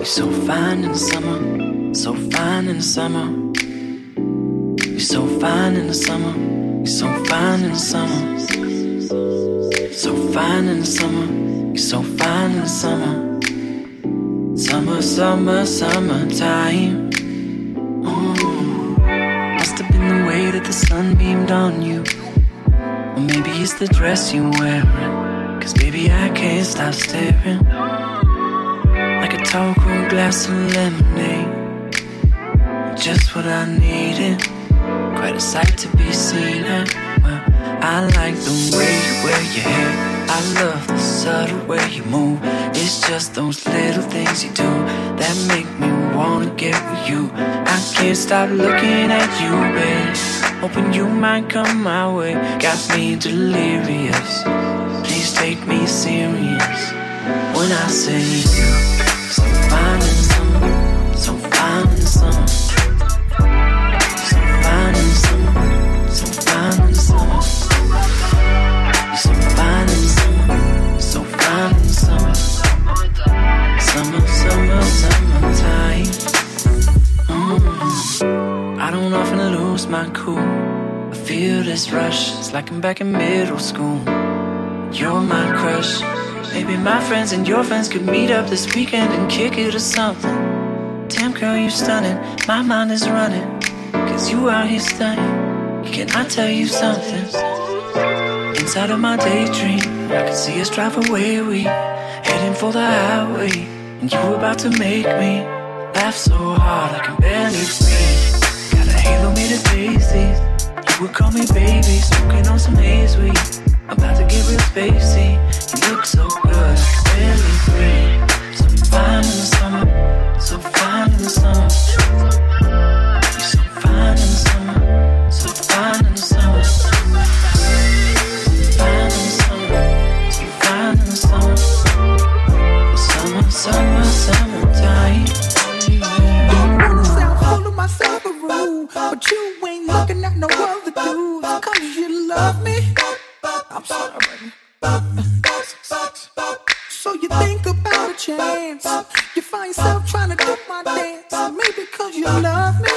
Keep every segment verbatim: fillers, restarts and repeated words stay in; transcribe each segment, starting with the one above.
You're so fine in the summer, so fine in the summer. You're so fine in the summer, you're so fine in the summer. So fine in the summer, you're so fine in the summer. Summer, summer, summertime. Ooh. Must have been the way that the sun beamed on you. Or maybe it's the dress you're wearing. Cause baby I can't stop staring. Like a tall cool glass of lemonade. Just what I needed. Quite a sight to be seen at. Well, I like the way you wear your hair. I love the subtle way you move. It's just those little things you do that make me wanna get with you. I can't stop looking at you, babe. Hoping you might come my way. Got me delirious. Please take me serious when I say you. So fine in the summer, so fine in the summer. So fine in the summer, so fine in the summer. You're so fine in the summer, so fine in the summer. Summer, summer, summertime. Mm. I don't often lose my cool. I feel this rush, it's like I'm back in middle school. You're my crush. Maybe my friends and your friends could meet up this weekend and kick it or something. Damn girl, you stunning, my mind is running. Cause you out here stunning. Can I tell you something? Inside of my daydream, I can see us drive away. We heading for the highway, and you about to make me laugh so hard I can barely breathe. Got a halo made of daisies. You would call me baby, smoking on some haze weed. About to get real spacey. You look so good, I can barely breathe. So fine in the summer, so fine in the summer. You're so fine in the summer, so fine in the summer. Summer, summer, summertime. I'm running south, full of myself a room, but you ain't looking at no other dudes. Cause you love me. I'm sorry, baby. So you think about a chance. You find yourself trying to do my dance. Maybe cause you love me.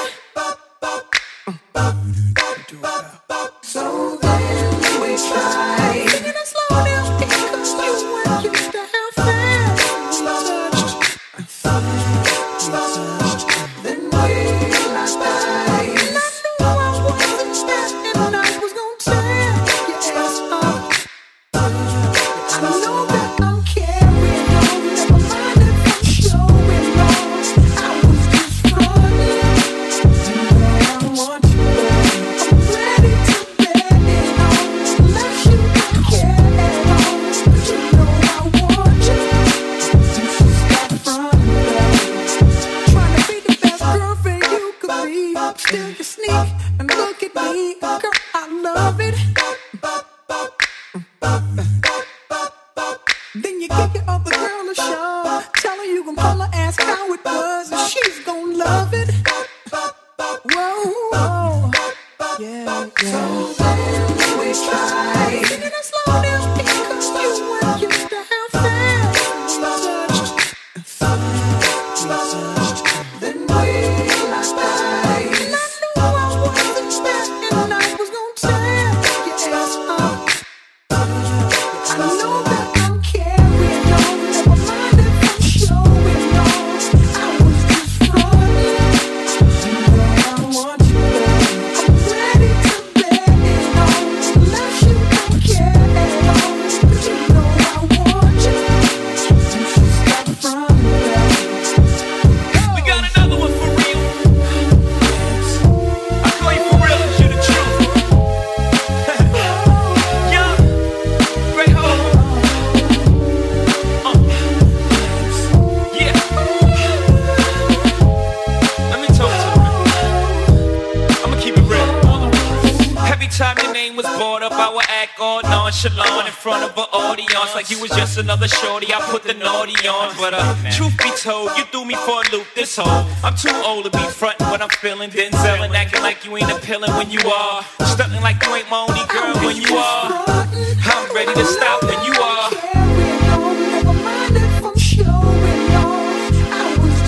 So then we try. Singing a slow down because you weren't used to how fast we touched. Then we lost eyes. And I knew I wasn't bad, and I was gonna tear your ass up. I know that I'm carrying on. Never mind if I'm showing off. I was just running. You know I want you, baby. I'm ready to bet it on. Unless you don't care at all. But you know I want you. You should stop running, baby. Trying to be the best girlfriend you could be. Still you sneak and look at me. Girl, I love it. Then you give your other girl a shove. Tell her you gon' call her, ask how it was, and she's gon' love it. Whoa, whoa. Yeah, yeah. So then we try. Singing a slow down because you weren't used to how fast we touched. Then we lost eyes. And I knew I wasn't bad, and I was gon' tear your ass up. I know that I'm carrying on. Never mind if I'm showing off. I was just running. You know I want you, baby. I'm ready to bet it on. Unless you don't care at all. But you know I want you. You should stop running, baby. We got another one for real. I call you for real, it's you the truth. Young, great hope. Uh, yeah. Let me talk to you. I'ma keep it real. Every time your name was brought up, I would act all nonchalant in front of an audience, like you was just another shorty. I put the naughty on, but uh, truth be told, you threw me for a loop this whole. I'm too old to be frontin' what I'm feeling, Denzel, and acting like you ain't appealing when you are, stuntin' like you ain't my only girl when you are. I'm ready to stop when you are. Carrying on. Never mind if I'm showing off. I was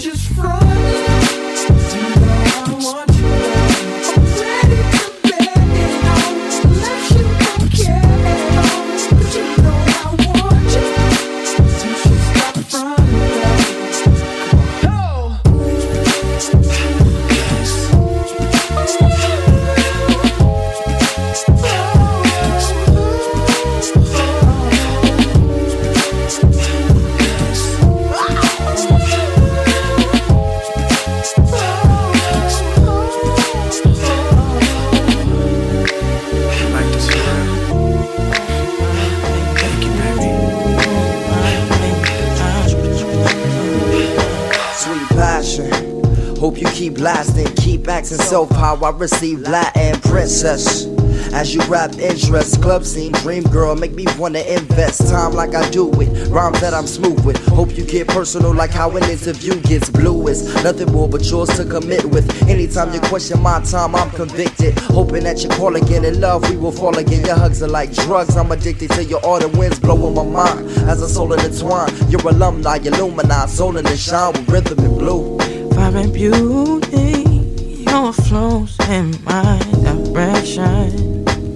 keep blasting, keep acting so how I receive Latin princess. As you rap interest, club scene, dream girl, make me wanna invest time like I do with rhymes that I'm smooth with. Hope you get personal like how an interview gets bluest. Nothing more but yours to commit with. Anytime you question my time, I'm convicted. Hoping that you call again in love, we will fall again. Your hugs are like drugs, I'm addicted to your autumn winds blowing my mind. As a soul intertwine, your alumni, illumini, soul in the shine with rhythm and blue. Fire and beauty, your flows in my direction.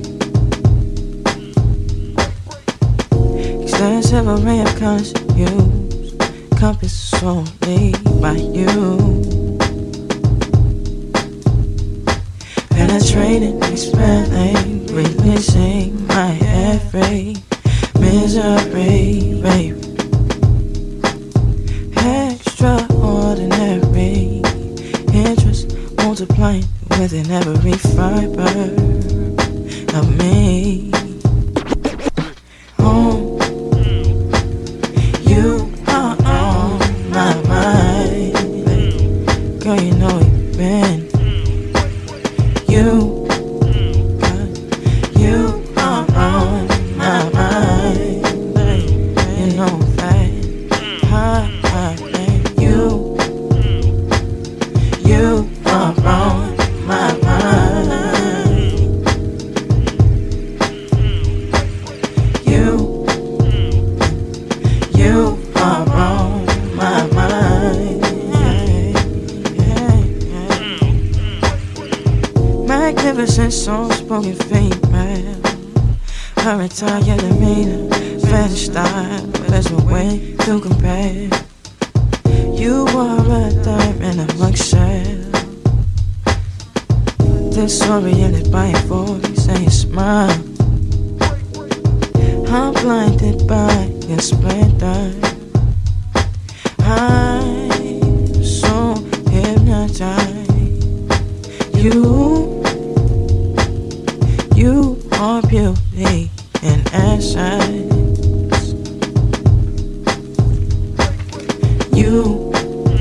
Extensive array of colors used, compass solely by you. Penetrating, expelling, releasing my every misery, baby. Extraordinary interest multiplying within every fiber of me. Oh, you are on my mind, baby. Girl, you know you've been. You, God, you are on my mind, baby. You know that. I, You, you are on my mind. You, you are on my mind. Magnificent soft-spoken female. Her entire demeanor, fetish style, but there's no way to compare. You are a diamond amongst shell. Disoriented by your voice and your smile. I'm blinded by your splendor. I'm so hypnotized. You, you are beauty in essence. You,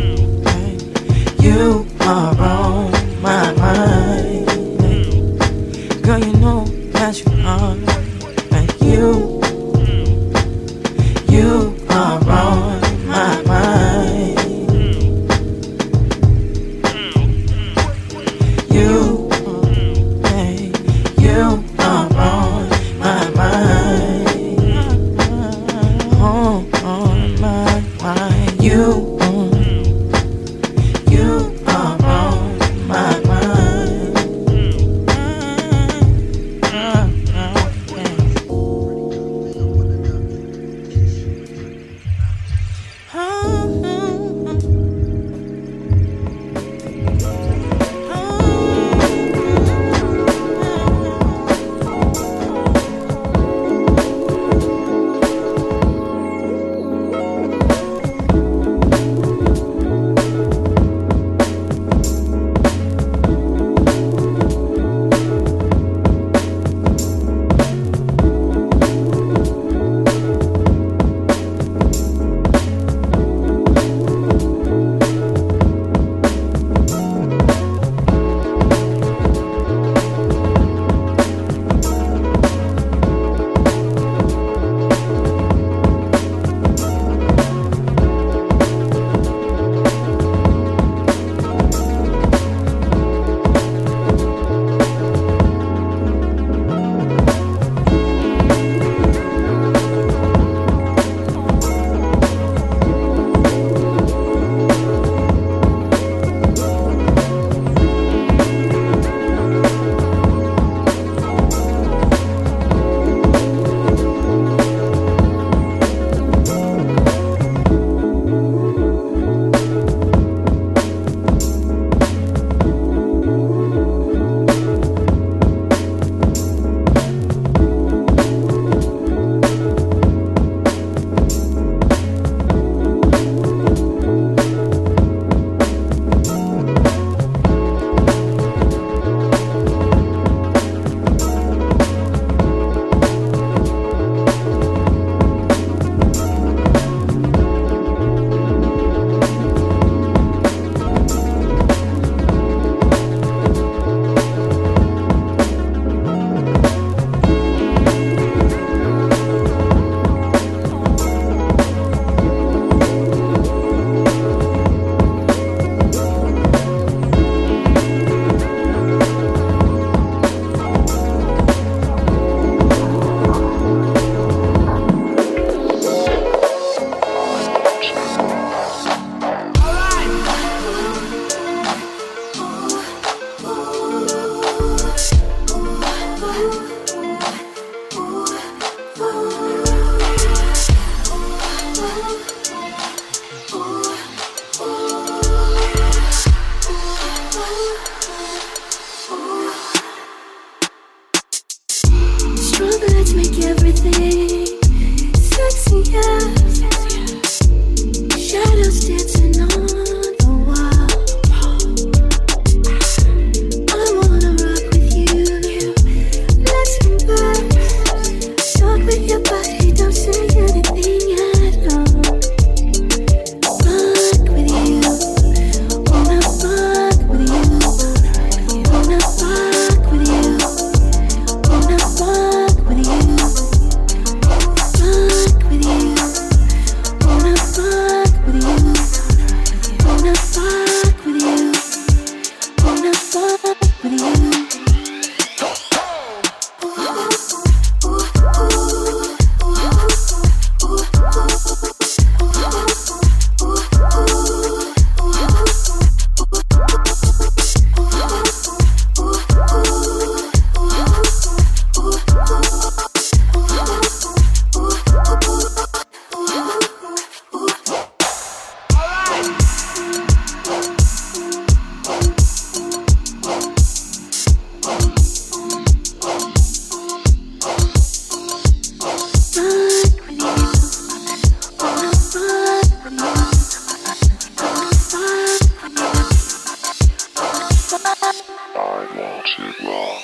you are on my mind. Girl, you know that you are. And you, you are on my mind. You, hey, you are on my mind. Celtic Rock.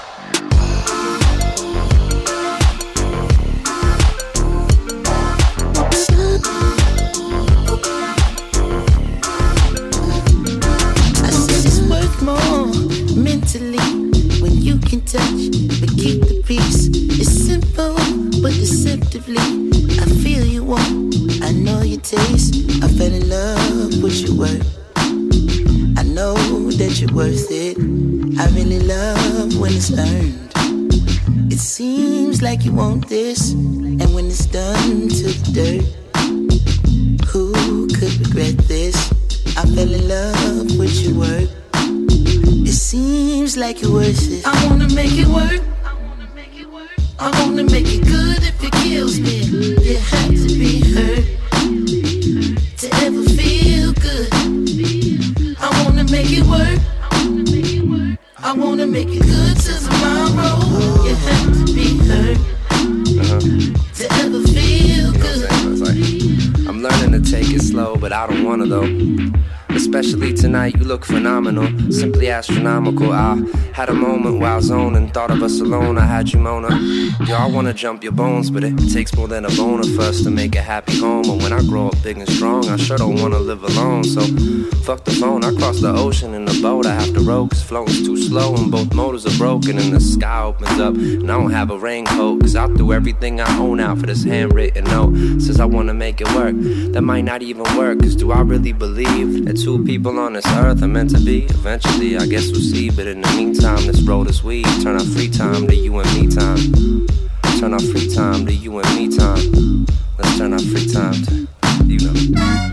More mentally when you can touch but keep the peace. It's simple but deceptively. I feel you want, I know your taste. I fell in love with your work. I know that you're worth it. I really love when it's earned. It seems like you want this, and when it's done to the dirt, who could regret this? I fell in love with your work. It seems like you're worth it. I wanna make it work. I wanna make it good if it kills me. You have to be hurt to ever feel good. I wanna make it work. I wanna make it good till tomorrow. You have to be hurt uh-huh. to ever feel good. You know what I'm saying? Like, I'm learning to take it slow, but I don't wanna though. Especially tonight, you look phenomenal, simply astronomical. I had a moment where I was zoning, thought of us alone, I had you Mona. Yo, I wanna jump your bones, but it takes more than a boner for us to make a happy home. And when I grow up big and strong, I sure don't wanna live alone. So, fuck the phone, I cross the ocean in a boat, I have to row, cause floating's too slow and both motors are broken. And the sky opens up, and I don't have a raincoat, cause I threw everything I own out for this handwritten note. Says I wanna make it work, that might not even work, cause do I really believe that two people on this earth are meant to be? Eventually, I guess we'll see, but in the meantime, this road is weed. Turn our free time to you and me time. Turn our free time to you and me time. Let's turn our free time to, you know.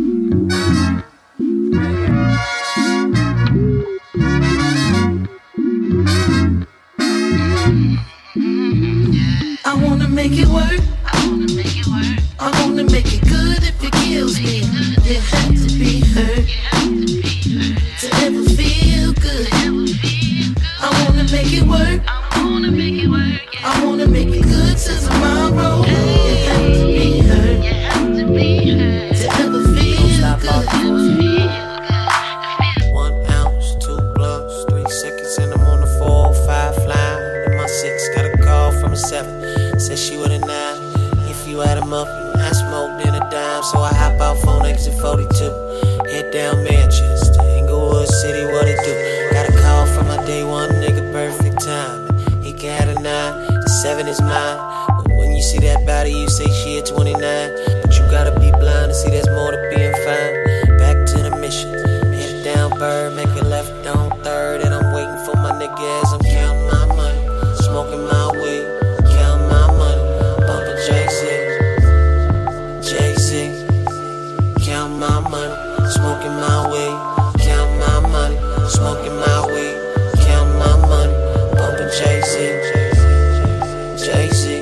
I wanna make it work. I wanna make it work. I wanna make it good if it kills me. You have to be hurt to ever feel good. I wanna make it work. I wanna make it work. I wanna make it good till tomorrow. You have to be hurt. You have to be hurt to ever feel good. One ounce, two blunts, three seconds, and I'm on the four, five flying. In my six, got a call from a seven. Said she with a nine. If you add them up, I smoked in a dime. So I hop out phone exit forty-two. Head down Manchester, Inglewood City, what it do? Got a call from my day one nigga, perfect time. He got a nine, the seven is mine. But when you see that body, you say she at twenty-nine. But you gotta be blind to see there's more to being fine. Back to the mission, head down Bird, make a left on third. And I'm waiting for my nigga as I'm counting my money, smoking my weed, counting my money, bumping Jay-Z, Jay-Z, counting my money, smoking my weed, counting my money, smoking my weed, counting my money, bumping Jay-Z, Jay-Z,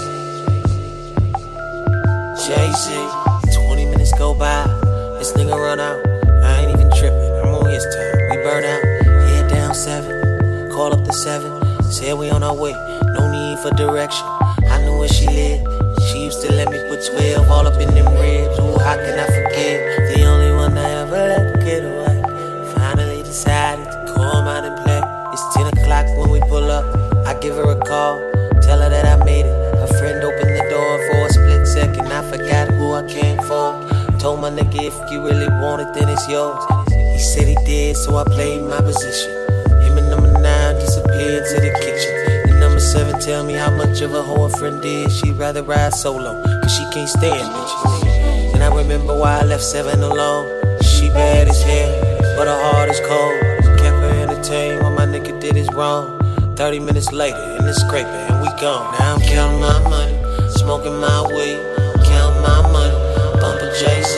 Jay-Z. Twenty minutes go by, this nigga run out. I ain't even tripping, I'm on his time. We burn out, head down seven, call up the seven. Said we on our way, no need for direction. I knew where she lived, she used to let me put twelve all up in them ribs. Ooh, how can I forget? The only one I ever let get away. Finally decided to come out and play. It's ten o'clock when we pull up. I give her a call, tell her that I made it. Her friend opened the door for a split second. I forgot who I came for. Told my nigga if you really want it, then it's yours. He said he did, so I played my position. Him and number nine disappeared to the kitchen. And number seven tell me how much of a hoe a friend is. She'd rather ride solo, cause she can't stand bitches. And I remember why I left seven alone. She bad as hell, but her heart is cold. Kept her entertained while my nigga did his wrong. Thirty minutes later, in the scraper, and we gone. Now I'm counting my money, smoking my weed, counting my money, bumping Jay-Z,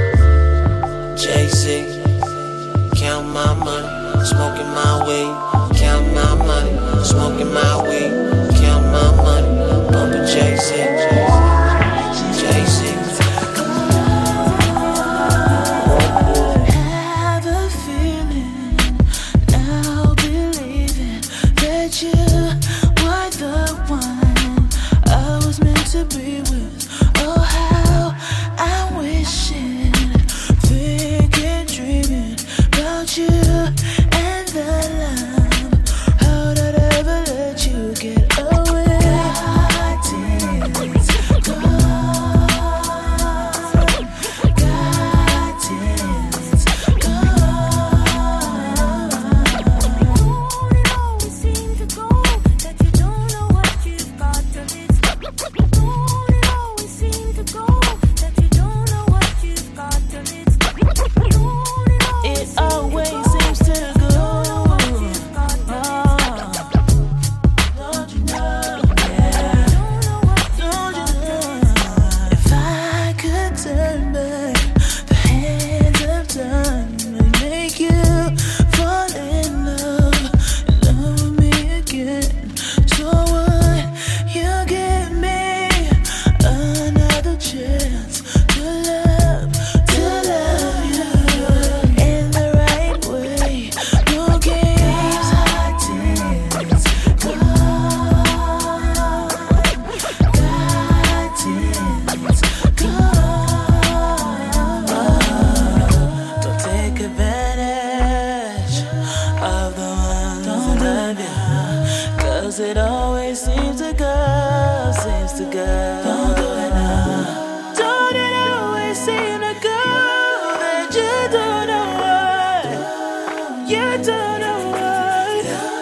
Jay-Z, counting my money, smoking my weed, counting my money, smoking my weed, counting my money, bumping Jay-Z, Jay-Z. Have a feeling, now believing that you were the one I was meant to be with. Oh, how I wish it, thinking, dreaming about you and the love 'cause it always seems to go, seems to go. Don't do it now. Don't it always seem to go that you don't know why? You don't know why.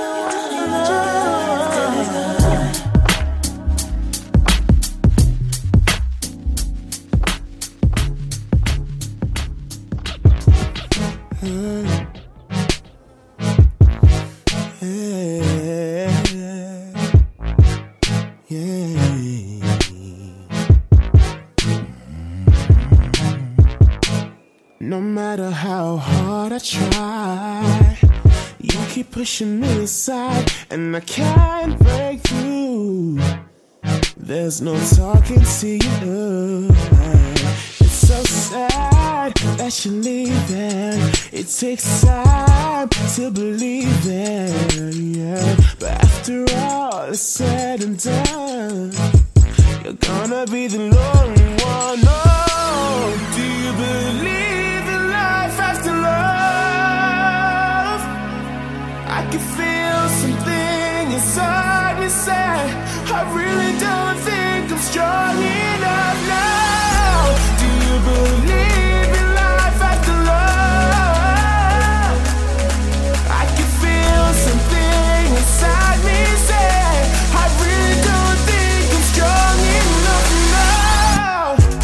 No matter how hard I try, you keep pushing me aside, and I can't break through. There's no talking to you. It's so sad that you're leaving. It takes time to believe it, yeah. But after all is said and done, you're gonna be the lonely one. Oh, do you believe in life after love? I can feel something inside me say, I really don't think I'm strong enough now. Do you believe in life after love? I can feel something inside me say, I really don't think I'm strong enough now.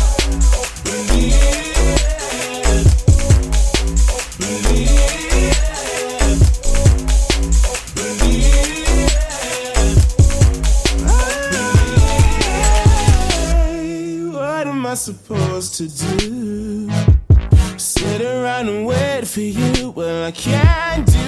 What am I supposed to do? Sit around and wait for you? Well, I can't do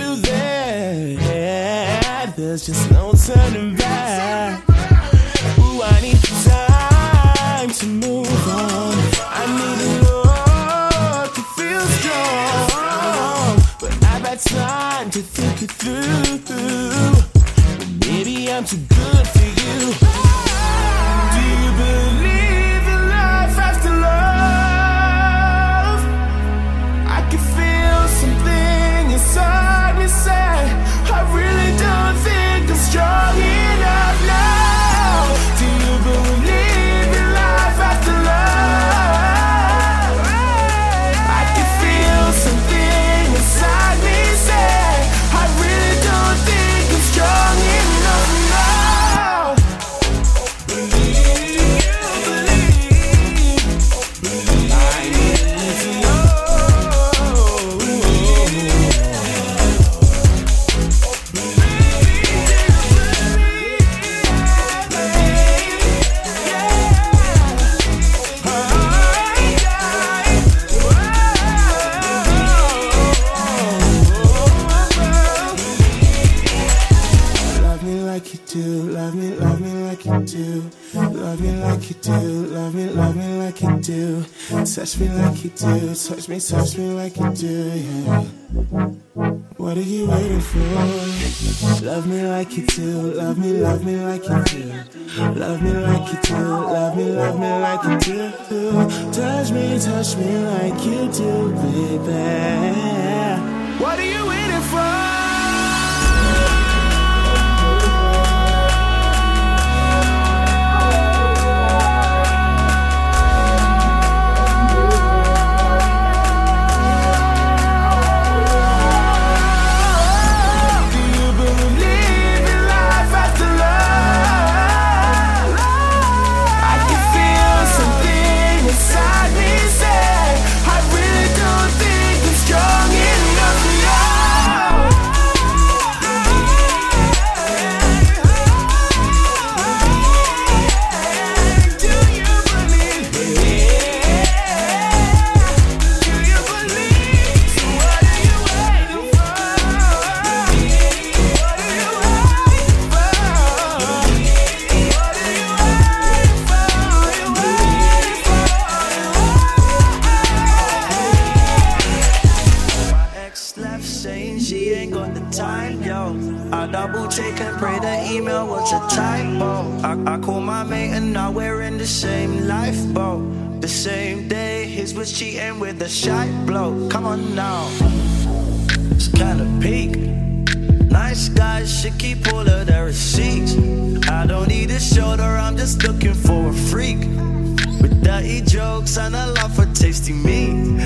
that. There's just no turning back. Ooh, I need time to move on. I need a look to feel strong, but I've had time to think it through. But maybe I'm too good for you. Do you believe in life after love? I can feel something inside me say, I really don't think I'm strong enough now. Do you believe in life after love? I can feel something inside me say, I really don't think I'm strong enough now. Do you believe? I need to know. Love me like you do, love me, love me like you do. Love me like you do, love me, love me like you do. Touch me like you do, touch me, touch me like you do, yeah. What are you waiting for? Love me like you do, love me, love me like you do. Love me like you do, love me, love me like you do. Touch me, touch me like you do, baby. What are you waiting for? Do you believe in life after love? I can feel something inside me say, I really don't think I'm strong enough now. Do you believe? Do you believe? So what are you waiting for? What are you waiting for? What are you waiting for? You waiting for? My ex left saying she ain't got the time, yo. I double check and pray the email was a typo. I, I call my mate and now we're in the same lifeboat. The same day, his was cheating with a shy bloke. Come on now, it's kinda peak. Nice guys should keep all of their receipts. I don't need a shoulder, I'm just looking for a freak with dirty jokes and a love for tasty meat.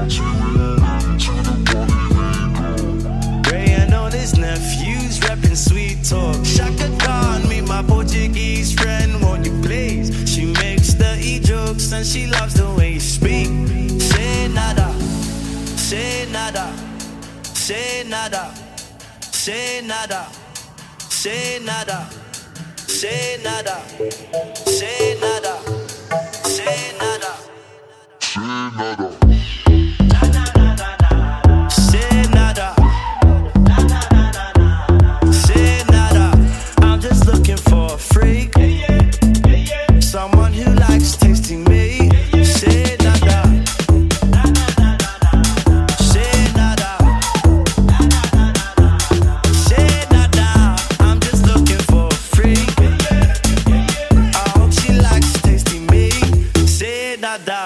Ray and all his nephews reppin' sweet talk. Shaka Khan, meet my Portuguese friend, won't you please? She makes dirty jokes and she loves the way you speak. Say nada, say nada, say nada, say nada, say nada, say nada, say nada, say nada, say nada. Someone who likes tasting me. Say nada. Say nada. Say nada. I'm just looking for a freak. I hope she likes tasting me. Say nada.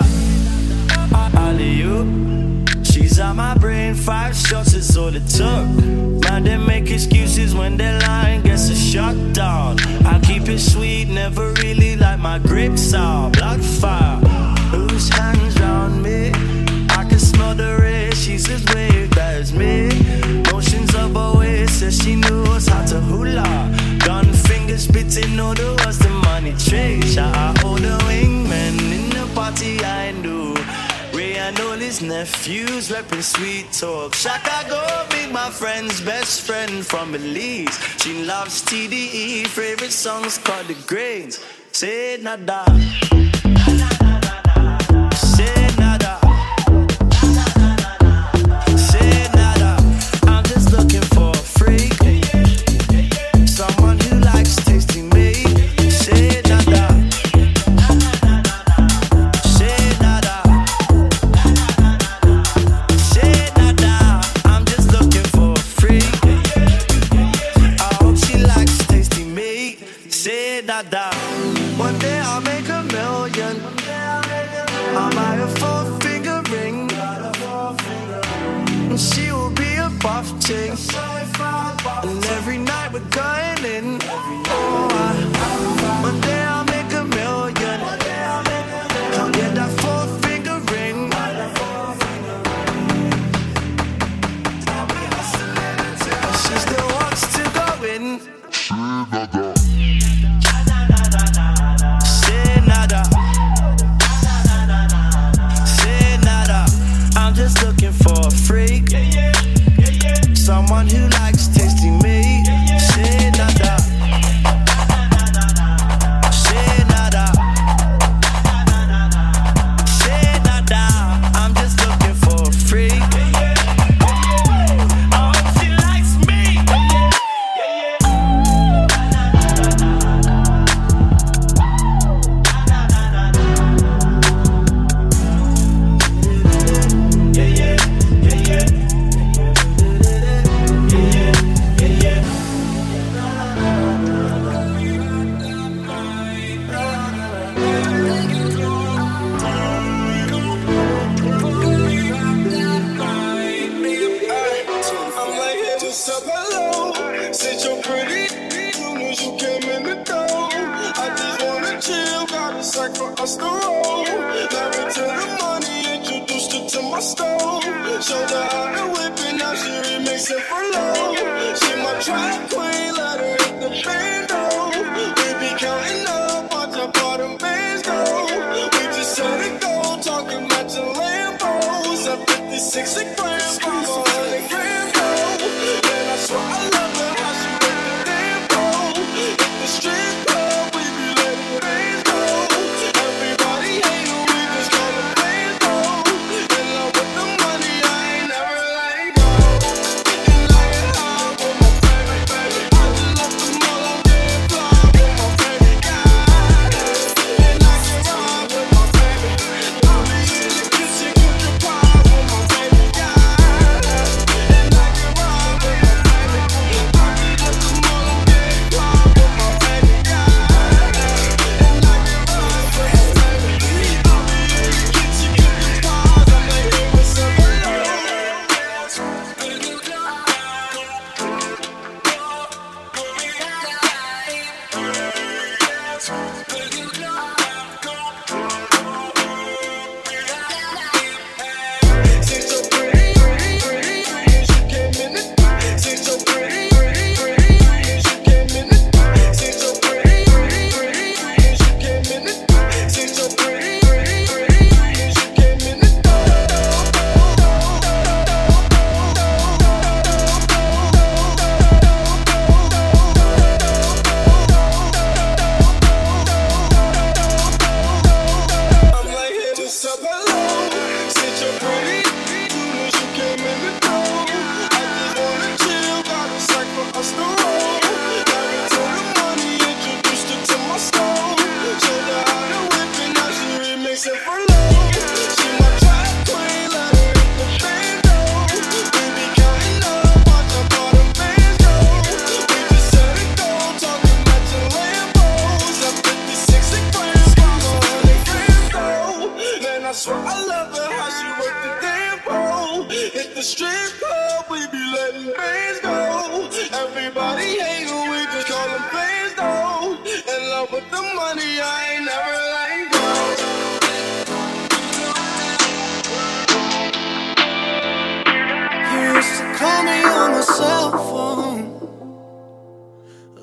Alley-oop. She's on my brain. Five shots is all it took. Man, they make excuses when they're lying. Guess it's shut down. I keep it sweet, never really like my grips are blood fire. Whose hands round me? I can smell the race. She's as waved as me. Motions of a way, says she knows how to hula. Gun fingers spitting all the words the money trade. Shout out all the wingmen in the party I knew. Ray and all his nephews reppin' sweet talk. Shaka go meet my friend's best friend from Belize. She loves T D E, favorite songs called The Grains. Say nada. Say nada. Say nada. I'm just looking for a freak. Someone who likes tasting me. Say nada. One day I'll make a million. I'll buy a four finger ring. And she will be a buff chick. And every night we're going in. Oh, I, one day I'll make a million. I'll get that four finger ring. And she still wants to go in. Say nada. Say nada. I'm just looking for a freak. Someone who likes tasting me. Say nada. Say nada. Say nada. I'm just looking for a freak. I hope she likes me. Us the road, married to the money, introduced her to my stove. Showed her how to whip it, now she remixing for low. She my track queen, let her hit the bando. We be counting up, watch our bottom bands go. We just set it go, talking matching Lambos. At fifty-six a gram, five hundred grand go. Man, I swear I love her, how she whip the damn pole. Hit the strip club, we be letting things go. Yeah.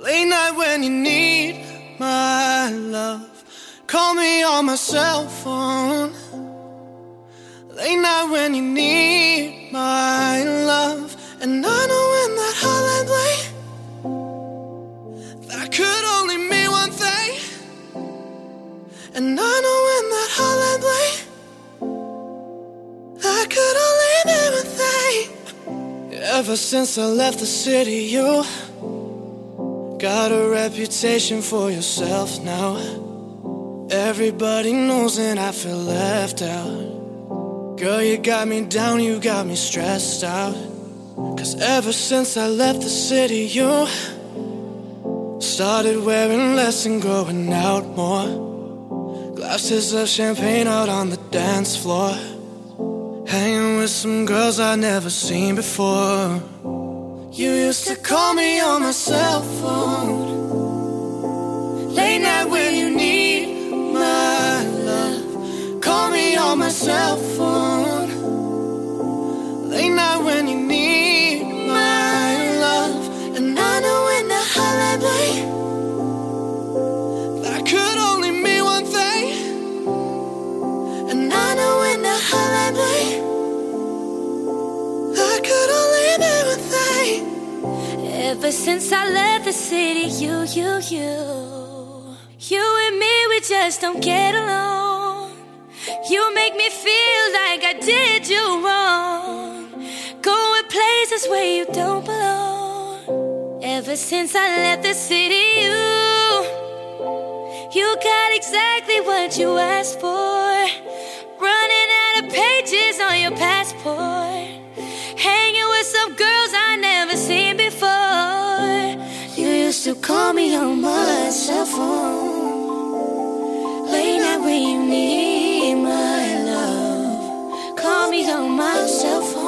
Late night when you need my love, call me on my cell phone. Late night when you need my love, and I know when that hotline bling, that could only mean one thing. And I know when that hotline bling, that could only mean one thing. Ever since I left the city, you got a reputation for yourself now. Everybody knows that I feel left out. Girl, you got me down, you got me stressed out. Cause ever since I left the city, you started wearing less and going out more. Glasses of champagne out on the dance floor, hanging with some girls I'd never seen before. You used to call me on my cell phone, late night when you need my love. Call me on my cell phone, late night when you need my love. And I know when the hotline bling, that could only mean one thing. And I know when the hotline bling, that could only mean one thing. Ever since I left the city, you, you, you You and me, we just don't get along. You make me feel like I did you wrong, going places where you don't belong. Ever since I left the city, you You got exactly what you asked for, running out of pages on your passport, hanging with some girls I never seen before. You used to call me on my cell phone, late night when you need my love. Call me on my cell phone.